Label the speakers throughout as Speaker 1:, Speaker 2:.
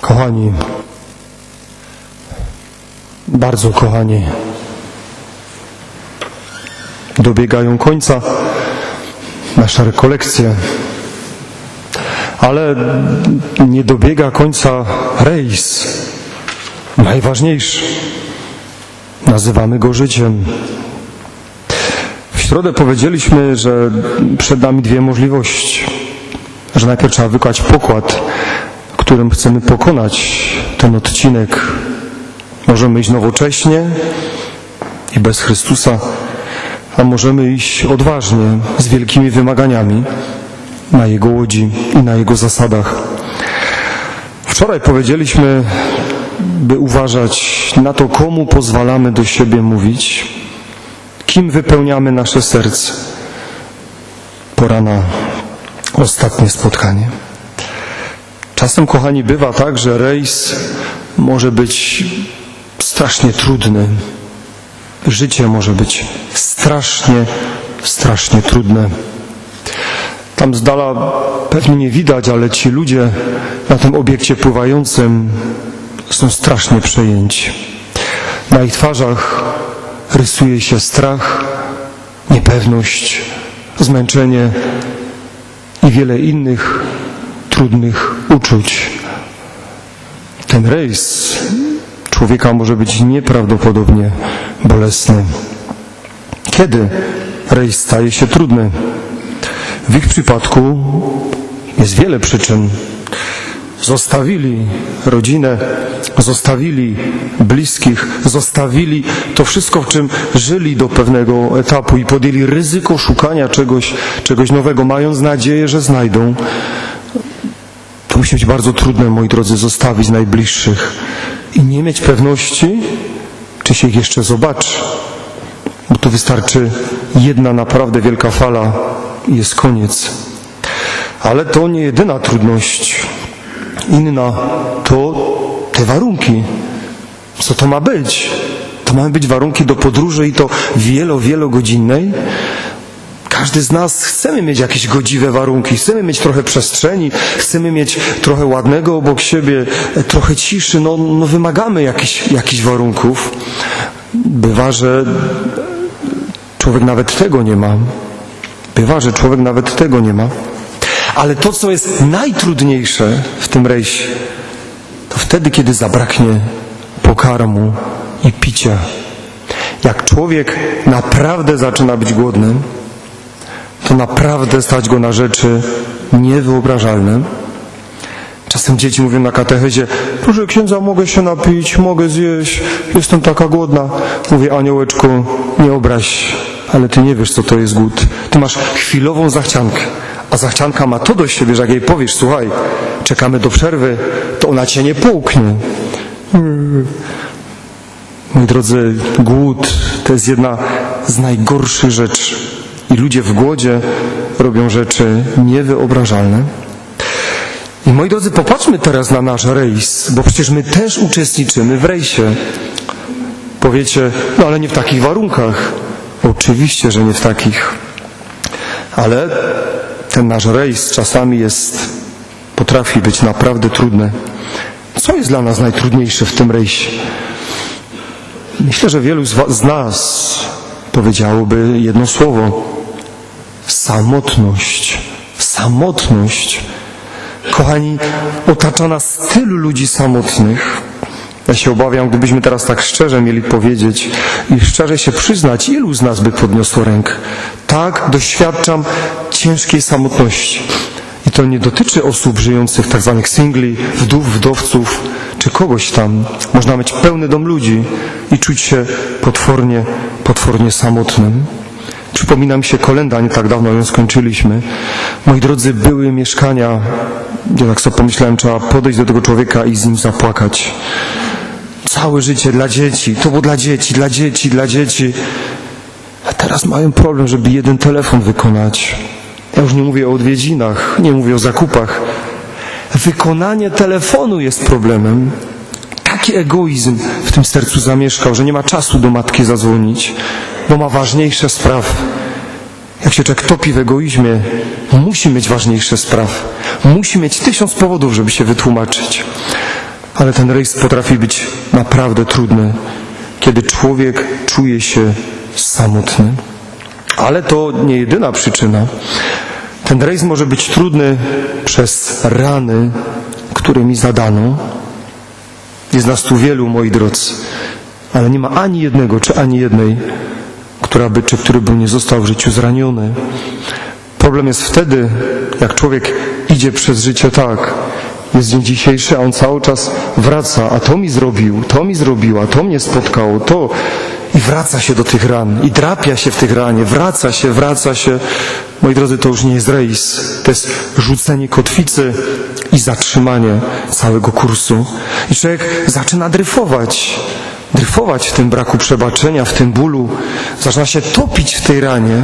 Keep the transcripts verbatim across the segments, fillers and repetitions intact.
Speaker 1: Kochani, bardzo kochani, dobiegają końca nasze rekolekcje, ale nie dobiega końca rejs, najważniejszy. Nazywamy go życiem. W środę powiedzieliśmy, że przed nami dwie możliwości, że najpierw trzeba wykonać pokład, którym chcemy pokonać ten odcinek. Możemy iść nowocześnie i bez Chrystusa, a możemy iść odważnie, z wielkimi wymaganiami na Jego łodzi i na Jego zasadach. Wczoraj powiedzieliśmy, by uważać na to, komu pozwalamy do siebie mówić, kim wypełniamy nasze serce. Pora na ostatnie spotkanie. Czasem, kochani, bywa tak, że rejs może być strasznie trudny. Życie może być strasznie, strasznie trudne. Tam z dala pewnie nie widać, ale ci ludzie na tym obiekcie pływającym są strasznie przejęci. Na ich twarzach rysuje się strach, niepewność, zmęczenie i wiele innych trudnych uczuć. Ten rejs człowieka może być nieprawdopodobnie bolesny. Kiedy rejs staje się trudny? W ich przypadku jest wiele przyczyn. Zostawili rodzinę, zostawili bliskich, zostawili to wszystko, w czym żyli do pewnego etapu i podjęli ryzyko szukania czegoś, czegoś nowego, mając nadzieję, że znajdą. To musi być bardzo trudne, moi drodzy, zostawić najbliższych i nie mieć pewności, czy się ich jeszcze zobaczy. Bo tu wystarczy jedna naprawdę wielka fala i jest koniec. Ale to nie jedyna trudność. Inna to te warunki. Co to ma być? To mają być warunki do podróży i to wielo, wielogodzinnej. Każdy z nas chcemy mieć jakieś godziwe warunki, chcemy mieć trochę przestrzeni, chcemy mieć trochę ładnego obok siebie, trochę ciszy, no, no wymagamy jakichś, jakichś warunków. Bywa, że człowiek nawet tego nie ma. Bywa, że człowiek nawet tego nie ma. Ale to, co jest najtrudniejsze w tym rejsie, to wtedy, kiedy zabraknie pokarmu i picia. Jak człowiek naprawdę zaczyna być głodny, to naprawdę stać go na rzeczy niewyobrażalne. Czasem dzieci mówią na katechezie: proszę księdza, mogę się napić, mogę zjeść, jestem taka głodna. Mówię: aniołeczku, nie obraź, ale ty nie wiesz, co to jest głód. Ty masz chwilową zachciankę, a zachcianka ma to do siebie, że jak jej powiesz: słuchaj, czekamy do przerwy, to ona cię nie połknie. Moi drodzy, głód to jest jedna z najgorszych rzeczy. I ludzie w głodzie robią rzeczy niewyobrażalne. I moi drodzy, popatrzmy teraz na nasz rejs, bo przecież my też uczestniczymy w rejsie. Powiecie: no ale nie w takich warunkach. Oczywiście, że nie w takich. Ale ten nasz rejs czasami jest, potrafi być naprawdę trudny. Co jest dla nas najtrudniejsze w tym rejsie? Myślę, że wielu z, was, z nas powiedziałoby jedno słowo: samotność. Samotność. Kochani, otacza nas tylu ludzi samotnych. Ja się obawiam, gdybyśmy teraz tak szczerze mieli powiedzieć i szczerze się przyznać, ilu z nas by podniosło rękę. Tak, doświadczam ciężkiej samotności. I to nie dotyczy osób żyjących, tak zwanych singli, wdów, wdowców, czy kogoś tam. Można mieć pełny dom ludzi i czuć się potwornie, potwornie samotnym. Przypomina mi się kolenda, nie tak dawno ją skończyliśmy. Moi drodzy, były mieszkania, gdzie tak sobie pomyślałem, trzeba podejść do tego człowieka i z nim zapłakać. Całe życie dla dzieci, to było dla dzieci, dla dzieci, dla dzieci. A teraz mają problem, żeby jeden telefon wykonać. Ja już nie mówię o odwiedzinach, nie mówię o zakupach. Wykonanie telefonu jest problemem. Taki egoizm w tym sercu zamieszkał, że nie ma czasu do matki zadzwonić, bo ma ważniejsze sprawy. Jak się człowiek topi w egoizmie, musi mieć ważniejsze sprawy. Musi mieć tysiąc powodów, żeby się wytłumaczyć. Ale ten rejs potrafi być naprawdę trudny, kiedy człowiek czuje się samotny. Ale to nie jedyna przyczyna. Ten rejs może być trudny przez rany, które mi zadano. Jest nas tu wielu, moi drodzy, ale nie ma ani jednego, czy ani jednej, która by, czy który by nie został w życiu zraniony. Problem jest wtedy, jak człowiek idzie przez życie tak, jest dzień dzisiejszy, a on cały czas wraca, a to mi zrobił, to mi zrobiła, to mnie spotkało, to... I wraca się do tych ran, i drapia się w tych ranie, wraca się, wraca się. Moi drodzy, to już nie jest rejs, to jest rzucenie kotwicy i zatrzymanie całego kursu. I człowiek zaczyna dryfować, dryfować w tym braku przebaczenia, w tym bólu, zaczyna się topić w tej ranie.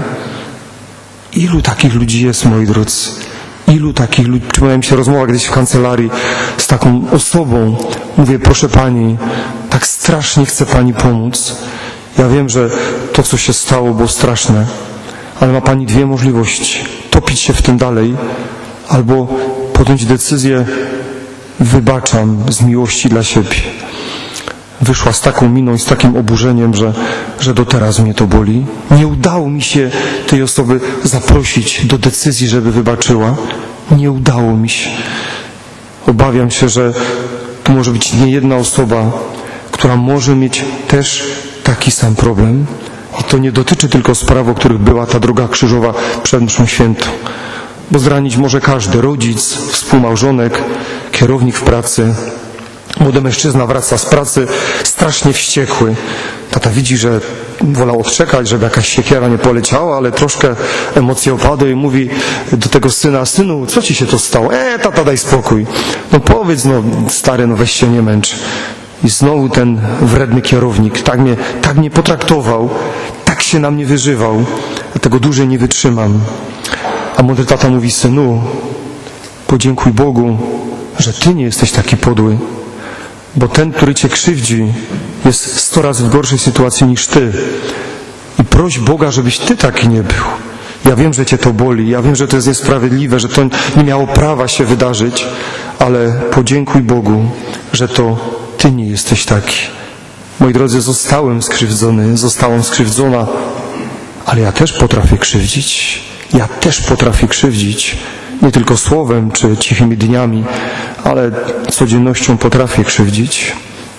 Speaker 1: Ilu takich ludzi jest, moi drodzy? Ilu takich ludzi? Przypomniała mi się rozmowa kiedyś w kancelarii z taką osobą. Mówię, proszę pani, tak strasznie chce pani pomóc. Ja wiem, że to, co się stało, było straszne, ale ma pani dwie możliwości. Topić się w tym dalej, albo podjąć decyzję, wybaczam z miłości dla siebie. Wyszła z taką miną i z takim oburzeniem, że, że do teraz mnie to boli. Nie udało mi się tej osoby zaprosić do decyzji, żeby wybaczyła. Nie udało mi się. Obawiam się, że to może być nie jedna osoba, która może mieć też taki sam problem. I to nie dotyczy tylko spraw, o których była ta droga krzyżowa przed mszą świętą. Bo zranić może każdy, rodzic, współmałżonek, kierownik w pracy. Młody mężczyzna wraca z pracy strasznie wściekły. Tata widzi, że wolał odczekać, żeby jakaś siekiera nie poleciała, ale troszkę emocje opadły i mówi do tego syna, synu, co ci się to stało? E, tata, daj spokój. No powiedz, no stary, no weź się nie męcz. I znowu ten wredny kierownik tak mnie, tak mnie potraktował, tak się na mnie wyżywał, dlatego dłużej nie wytrzymam. A młody tata mówi, synu, podziękuj Bogu, że ty nie jesteś taki podły, bo ten, który cię krzywdzi, jest sto razy w gorszej sytuacji niż ty. I proś Boga, żebyś ty taki nie był. Ja wiem, że cię to boli, ja wiem, że to jest niesprawiedliwe, że to nie miało prawa się wydarzyć, ale podziękuj Bogu, że to ty nie jesteś taki. Moi drodzy, zostałem skrzywdzony, zostałam skrzywdzona, ale ja też potrafię krzywdzić. Ja też potrafię krzywdzić. Nie tylko słowem czy cichymi dniami, ale codziennością potrafię krzywdzić.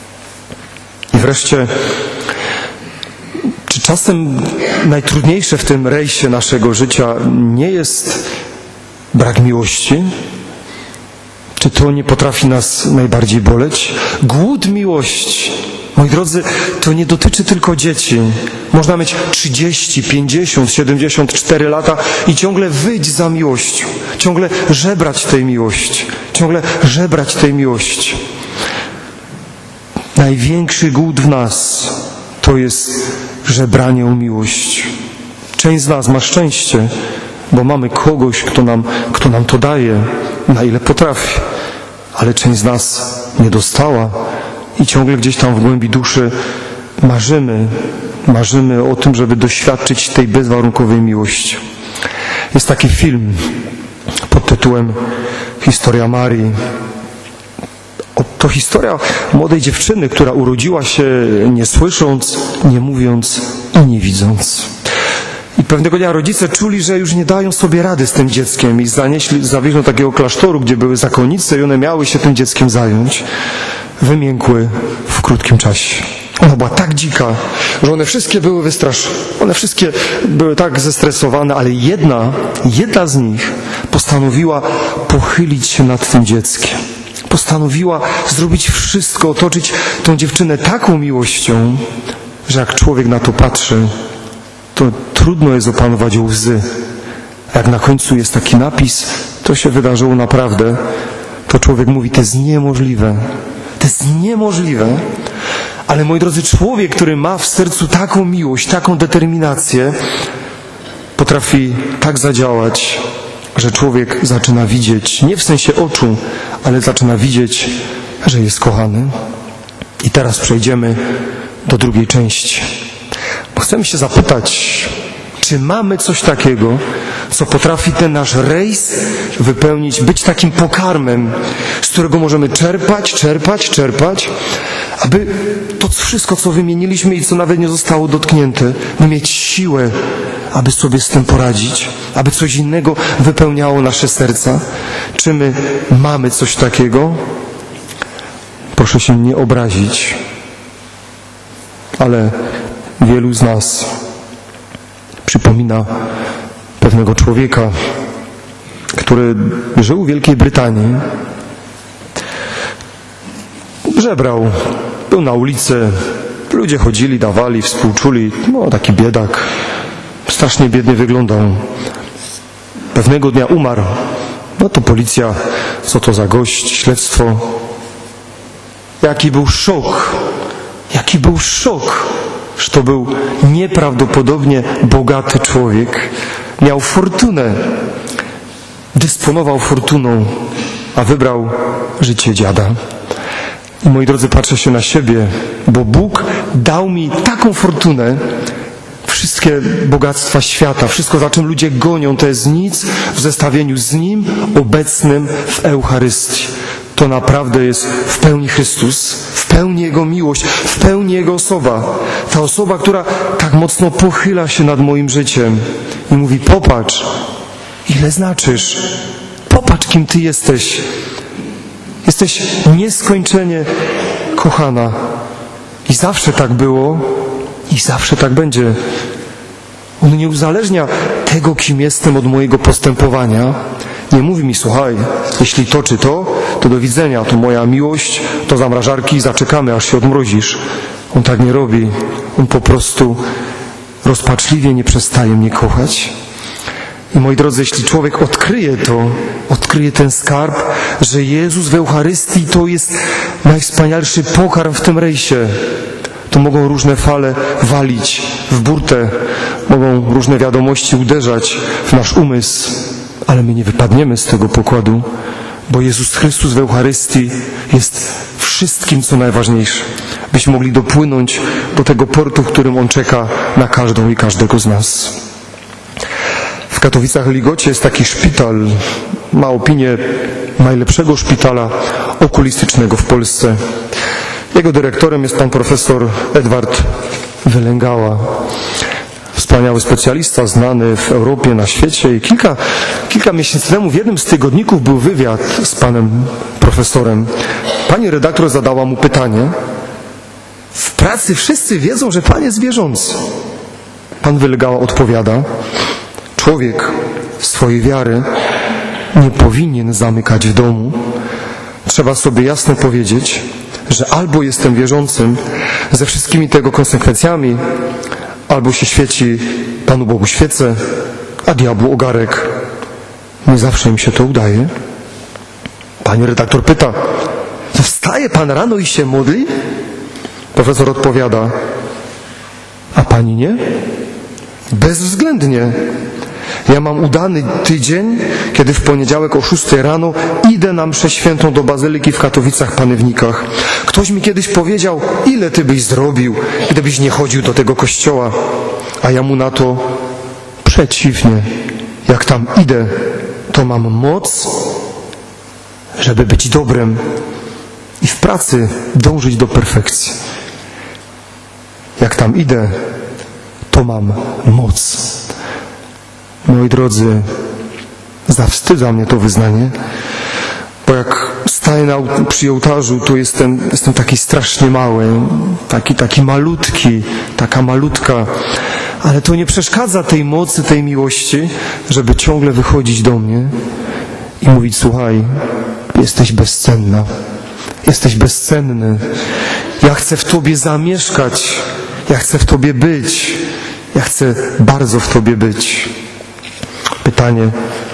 Speaker 1: I wreszcie, czy czasem najtrudniejsze w tym rejsie naszego życia nie jest brak miłości? Czy to nie potrafi nas najbardziej boleć? Głód miłości. Moi drodzy, to nie dotyczy tylko dzieci. Można mieć trzydzieści, pięćdziesiąt, siedemdziesiąt cztery lata i ciągle wyć za miłością. Ciągle żebrać tej miłości. Ciągle żebrać tej miłości. Największy głód w nas to jest żebranie o miłość. Część z nas ma szczęście, bo mamy kogoś, kto nam, kto nam to daje, na ile potrafi. Ale część z nas nie dostała i ciągle gdzieś tam w głębi duszy marzymy, marzymy o tym, żeby doświadczyć tej bezwarunkowej miłości. Jest taki film pod tytułem Historia Marii. To historia młodej dziewczyny, która urodziła się nie słysząc, nie mówiąc i nie widząc. I pewnego dnia rodzice czuli, że już nie dają sobie rady z tym dzieckiem i zanieśli, zawieźli do takiego klasztoru, gdzie były zakonnice i one miały się tym dzieckiem zająć. Wymiękły w krótkim czasie. Ona była tak dzika, że one wszystkie były wystraszone. One wszystkie były tak zestresowane, ale jedna, jedna z nich postanowiła pochylić się nad tym dzieckiem. Postanowiła zrobić wszystko, otoczyć tą dziewczynę taką miłością, że jak człowiek na to patrzy, to trudno jest opanować łzy. A jak na końcu jest taki napis, to się wydarzyło naprawdę, to człowiek mówi, to jest niemożliwe. To jest niemożliwe. Ale moi drodzy, człowiek, który ma w sercu taką miłość, taką determinację, potrafi tak zadziałać, że człowiek zaczyna widzieć, nie w sensie oczu, ale zaczyna widzieć, że jest kochany. I teraz przejdziemy do drugiej części. Bo chcemy się zapytać, czy mamy coś takiego, co potrafi ten nasz rejs wypełnić, być takim pokarmem, z którego możemy czerpać, czerpać, czerpać, aby to wszystko, co wymieniliśmy i co nawet nie zostało dotknięte, by mieć siłę, aby sobie z tym poradzić, aby coś innego wypełniało nasze serca. Czy my mamy coś takiego? Proszę się nie obrazić, ale wielu z nas przypomina pewnego człowieka, który żył w Wielkiej Brytanii, żebrał, był na ulicy, ludzie chodzili, dawali, współczuli, no taki biedak, strasznie biednie wyglądał. Pewnego dnia umarł, no to policja, co to za gość, śledztwo. Jaki był szok, jaki był szok, że to był nieprawdopodobnie bogaty człowiek. Miał fortunę, dysponował fortuną, a wybrał życie dziada. I moi drodzy, patrzę się na siebie, bo Bóg dał mi taką fortunę, wszystkie bogactwa świata, wszystko, za czym ludzie gonią, to jest nic w zestawieniu z Nim obecnym w Eucharystii. To naprawdę jest w pełni Chrystus, w pełni Jego miłość, w pełni Jego osoba. Ta osoba, która tak mocno pochyla się nad moim życiem i mówi: popatrz, ile znaczysz, popatrz, kim Ty jesteś. Jesteś nieskończenie kochana. I zawsze tak było i zawsze tak będzie. On nie uzależnia tego, kim jestem, od mojego postępowania. Nie mówi mi: słuchaj, jeśli to czy to, to do widzenia, to moja miłość, to zamrażarki i zaczekamy, aż się odmrozisz. On tak nie robi. On po prostu rozpaczliwie nie przestaje mnie kochać. I moi drodzy, jeśli człowiek odkryje to, odkryje ten skarb, że Jezus w Eucharystii to jest najwspanialszy pokarm w tym rejsie, to mogą różne fale walić w burtę, mogą różne wiadomości uderzać w nasz umysł, ale my nie wypadniemy z tego pokładu, bo Jezus Chrystus w Eucharystii jest wszystkim, co najważniejsze, byśmy mogli dopłynąć do tego portu, w którym On czeka na każdą i każdego z nas. W Katowicach-Ligocie jest taki szpital, ma opinię najlepszego szpitala okulistycznego w Polsce. Jego dyrektorem jest pan profesor Edward Wylęgała. Wspaniały specjalista, znany w Europie, na świecie. I kilka, kilka miesięcy temu w jednym z tygodników był wywiad z panem profesorem. Pani redaktor zadała mu pytanie: w pracy wszyscy wiedzą, że pan jest wierzący. Pan Wylęgała odpowiada: człowiek swojej wiary nie powinien zamykać w domu. Trzeba sobie jasno powiedzieć, że albo jestem wierzącym ze wszystkimi tego konsekwencjami, albo się świeci Panu Bogu świecę, a diabłu ogarek. Nie zawsze mi się to udaje. Pani redaktor pyta: to wstaje pan rano i się modli? Profesor odpowiada: a pani nie? Bezwzględnie. Ja mam udany tydzień, kiedy w poniedziałek o szóstej rano idę na mszę świętą do Bazylyki w Katowicach-Panewnikach. Ktoś mi kiedyś powiedział: ile ty byś zrobił, gdybyś nie chodził do tego kościoła? A ja mu na to: przeciwnie. Jak tam idę, to mam moc, żeby być dobrem i w pracy dążyć do perfekcji. Jak tam idę, to mam moc. Moi drodzy, zawstydza mnie to wyznanie, bo jak staję na, przy ołtarzu, to jestem, jestem taki strasznie mały, taki, taki malutki, taka malutka, ale to nie przeszkadza tej mocy, tej miłości, żeby ciągle wychodzić do mnie i mówić: słuchaj, jesteś bezcenna, jesteś bezcenny, ja chcę w Tobie zamieszkać, ja chcę w Tobie być, ja chcę bardzo w Tobie być. Pytanie,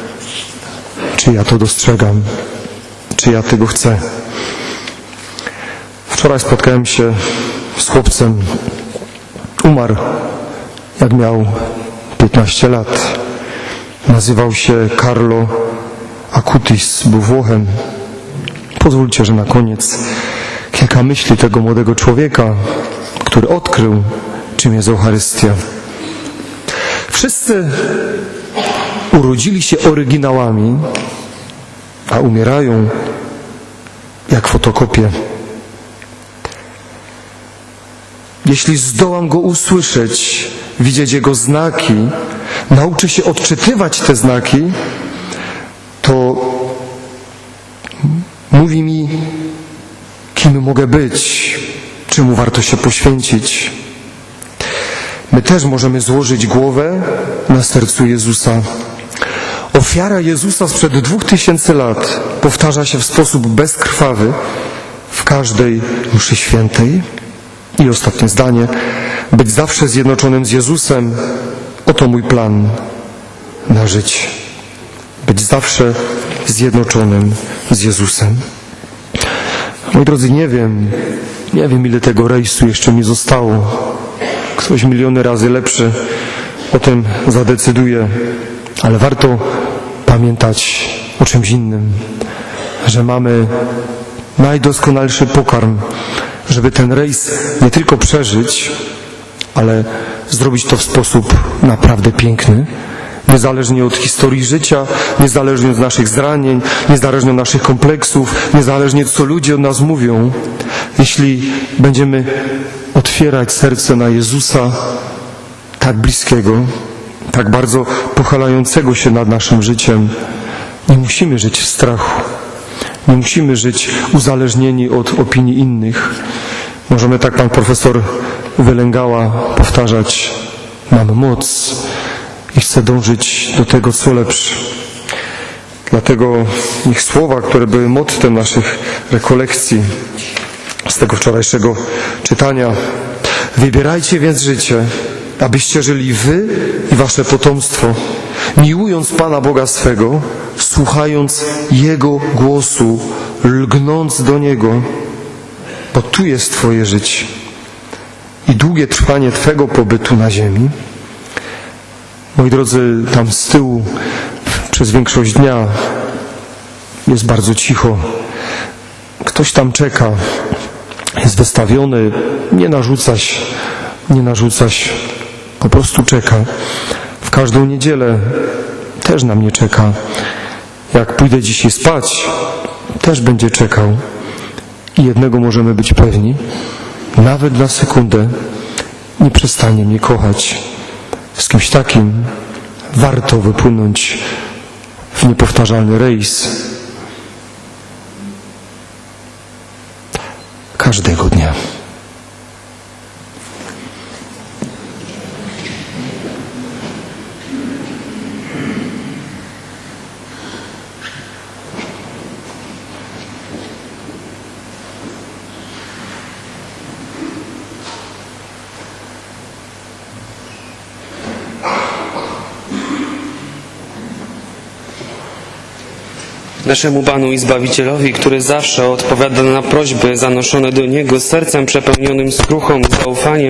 Speaker 1: czy ja to dostrzegam, czy ja tego chcę. Wczoraj spotkałem się z chłopcem, umarł jak miał piętnaście lat. Nazywał się Carlo Acutis, był Włochem. Pozwólcie, że na koniec kilka myśli tego młodego człowieka, który odkrył, czym jest Eucharystia. Wszyscy urodzili się oryginałami, a umierają jak fotokopie. Jeśli zdołam Go usłyszeć, widzieć Jego znaki, nauczę się odczytywać te znaki, to mówi mi, kim mogę być, czemu warto się poświęcić. My też możemy złożyć głowę na sercu Jezusa. Ofiara Jezusa sprzed dwóch tysięcy lat powtarza się w sposób bezkrwawy w każdej mszy świętej. I ostatnie zdanie. Być zawsze zjednoczonym z Jezusem. Oto mój plan na życie. Być zawsze zjednoczonym z Jezusem. Moi drodzy, nie wiem, nie wiem ile tego rejsu jeszcze mi zostało. Ktoś miliony razy lepszy o tym zadecyduje, ale warto pamiętać o czymś innym, że mamy najdoskonalszy pokarm, żeby ten rejs nie tylko przeżyć, ale zrobić to w sposób naprawdę piękny, niezależnie od historii życia, niezależnie od naszych zranień, niezależnie od naszych kompleksów, niezależnie co ludzie od nas mówią. Jeśli będziemy otwierać serce na Jezusa, tak bliskiego, tak bardzo pochylającego się nad naszym życiem, nie musimy żyć w strachu. Nie musimy żyć uzależnieni od opinii innych. Możemy, tak pan profesor Wylęgała, powtarzać: mam moc i chcę dążyć do tego, co lepsze. Dlatego niech słowa, które były mottem naszych rekolekcji z tego wczorajszego czytania: wybierajcie więc życie, abyście żyli wy i wasze potomstwo, miłując Pana Boga swego, słuchając Jego głosu, lgnąc do Niego, bo tu jest Twoje życie i długie trwanie Twego pobytu na ziemi. Moi drodzy, tam z tyłu przez większość dnia jest bardzo cicho. Ktoś tam czeka, jest wystawiony, nie narzuca się, nie narzuca się, po prostu czeka. W każdą niedzielę też na mnie czeka. Jak pójdę dzisiaj spać, też będzie czekał. I jednego możemy być pewni, nawet na sekundę nie przestanie mnie kochać. Z kimś takim warto wypłynąć w niepowtarzalny rejs każdego dnia.
Speaker 2: Naszemu Panu i Zbawicielowi, który zawsze odpowiada na prośby zanoszone do Niego z sercem przepełnionym skruchą, zaufaniem,